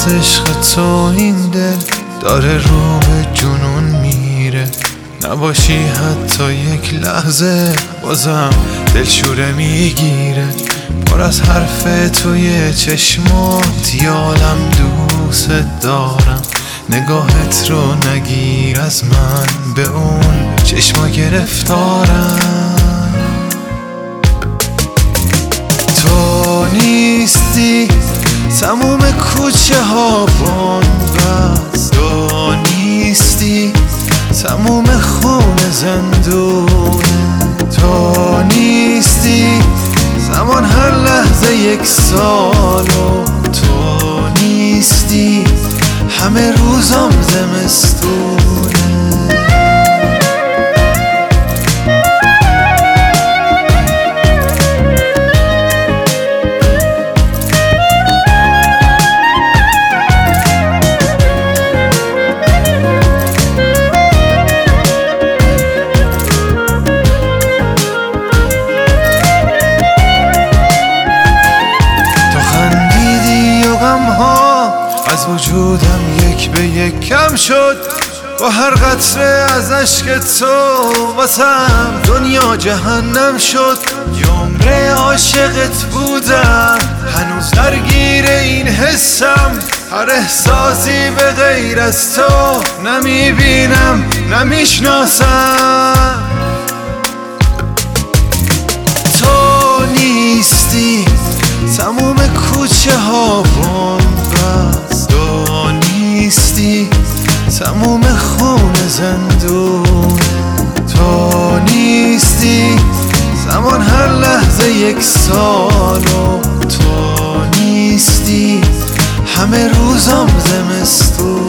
از عشق تو این دل داره رو به جنون میره. نباشی حتی یک لحظه بازم دلشوره میگیره. پر از حرف توی چشمات یالم دوست دارم. نگاهت رو نگیر از من، به اون چشما گرفتارم. تو نیستی تموم کوچه ها بنبست، تو نیستی تموم خون زندون، تو نیستی زمان هر لحظه یک سال و تو نیستی همه روزم زمستونه. از وجودم یک به یک کم شد با هر قطره از عشق تو. واسم دنیا جهنم شد. عمر عاشقت بودم هنوز درگیر این حسم. هر احساسی به غیر از تو نمیبینم نمیشناسم. تو نیستی تموم کوچه ها بنبست، تو نیستی تموم خون زندون، تو نیستی زمان هر لحظه یک سال و تو نیستی همه روزم زمستون.